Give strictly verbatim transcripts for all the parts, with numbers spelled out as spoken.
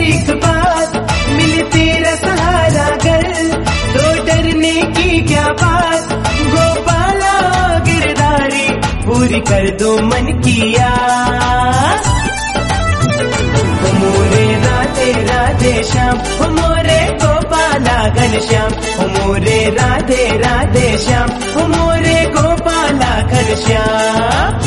एक बात, मिले तेरा सहारा घर, तो डरने की क्या बात। गोपाला गिरधारी पूरी कर दो मन की आस। ओ मोरे राधे राधे श्याम, ओ मोरे गोपाला घनश्याम, ओ मोरे राधे राधे श्याम, ओ मोरे गोपाला घनश्याम।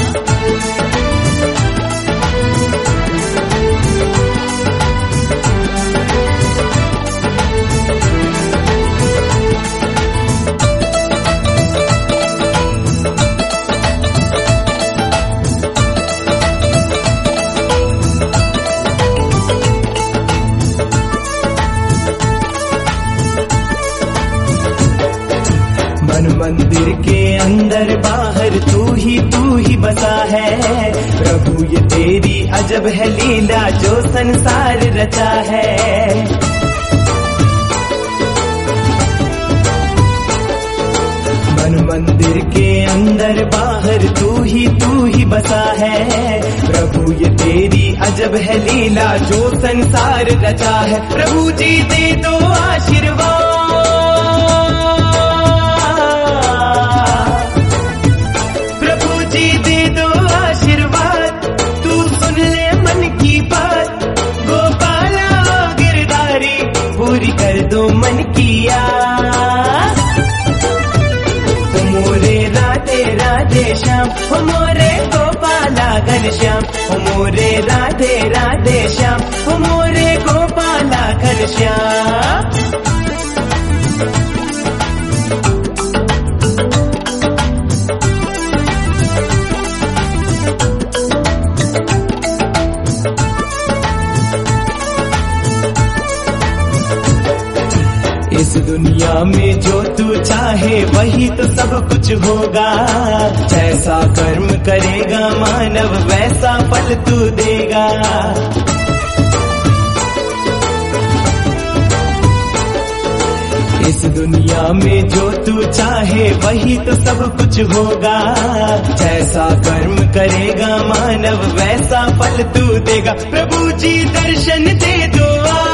मन मंदिर के अंदर बाहर तू ही तू ही बसा है। प्रभु ये तेरी अजब है लीला जो संसार रचा है। मन मंदिर के अंदर बाहर तू ही तू ही बसा है। प्रभु ये तेरी अजब है लीला जो संसार रचा है। प्रभु जी दे दो आशीर्वाद, पूरी कर दो मन की आस। ओ मोरे राधे राधे श्याम, ओ मोरे गोपाला घनश्याम, ओ मोरे राधे राधे श्याम, ओ मोरे गोपाला घनश्याम। इस दुनिया में जो तू चाहे वही तो सब कुछ होगा। जैसा कर्म करेगा मानव वैसा फल तू देगा। इस दुनिया में जो तू चाहे वही तो सब कुछ होगा। जैसा कर्म करेगा मानव वैसा फल तू देगा। प्रभु जी दर्शन दे दो,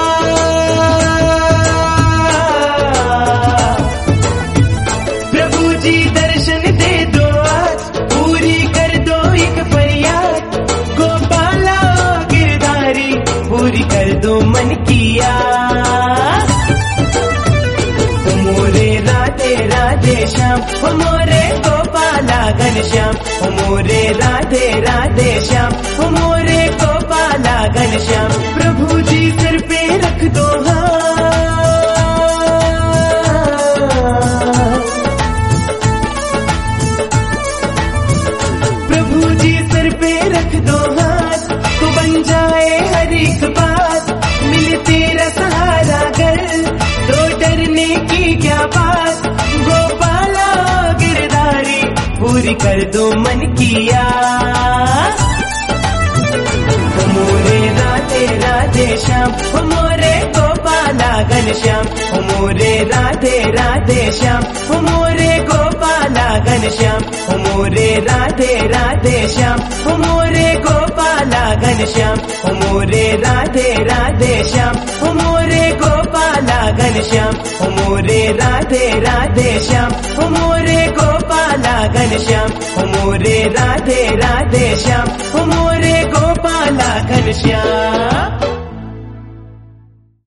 प्रभु जी दर्शन दे दो आज, पूरी कर दो एक फरियाद। गोपाला गिरधारी पूरी कर दो मन की आस। ओ मोरे राधे राधे श्याम, ओ मोरे गोपाला घनश्याम, ओ मोरे राधे राधे श्याम, ओ मोरे गोपाला घनश्याम। प्रभु जी सिर पे रख दो हाथ, प्रभु जी सिर पे रख दो हाथ, तो बन जाए हर एक बात। मिले तेरा सहारा घर, तो डरने की क्या बात। गोपाला गिरधारी पूरी कर दो मन की आस। ओ मोरे राधे राधे श्याम, ओ मोरे गोपाला घनश्याम, ओ मोरे राधे राधे श्याम, ओ मोरे गोपाला घनश्याम, ओ मोरे राधे राधे श्याम, ओ मोरे गोपाला घनश्याम, ओ मोरे राधे राधे श्याम, ओ मोरे गोपाला घनश्याम, ओ मोरे राधे राधे श्याम, ओ मोरे गोपाला घनश्याम, ओ मोरे राधे राधे श्याम, ओ मोरे गोपाला घनश्याम।